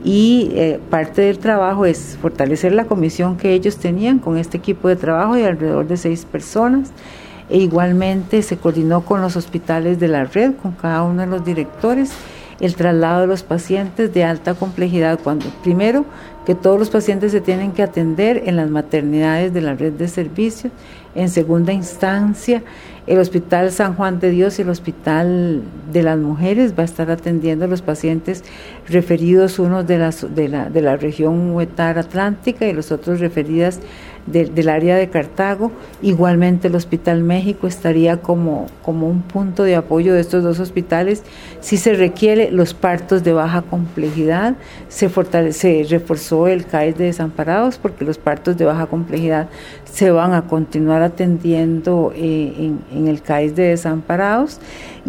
y parte del trabajo es fortalecer la comisión que ellos tenían con este equipo de trabajo de alrededor de 6 personas. E igualmente se coordinó con los hospitales de la red, con cada uno de los directores, el traslado de los pacientes de alta complejidad, cuando primero que todos los pacientes se tienen que atender en las maternidades de la red de servicios. En segunda instancia, el Hospital San Juan de Dios y el Hospital de las Mujeres va a estar atendiendo a los pacientes referidos, unos de la región Huetar Atlántica y los otros referidas del área de Cartago. Igualmente el Hospital México estaría como un punto de apoyo de estos 2 hospitales. Si se requiere los partos de baja complejidad, se reforzó el CAIS de desamparados, porque los partos de baja complejidad se van a continuar atendiendo en el CAIS de desamparados.